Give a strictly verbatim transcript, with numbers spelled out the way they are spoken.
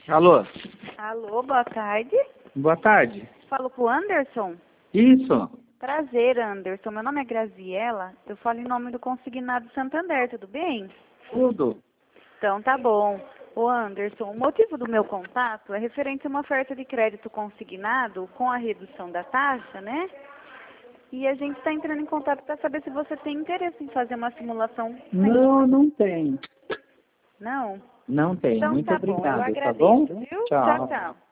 Alô? Alô, boa tarde. Boa tarde. Falo com o Anderson? Isso. Prazer, Anderson. Meu nome é Graziela. Eu falo em nome do Consignado Santander, tudo bem? Tudo. Então, tá bom. Ô, Anderson, o motivo do meu contato é referente a uma oferta de crédito consignado com a redução da taxa, né? E a gente está entrando em contato para saber se você tem interesse em fazer uma simulação. Não, não tem. Não? Não tem. Então, Muito tá bom. Eu obrigado, tá agradeço, bom? viu? Tchau. Tchau, tchau.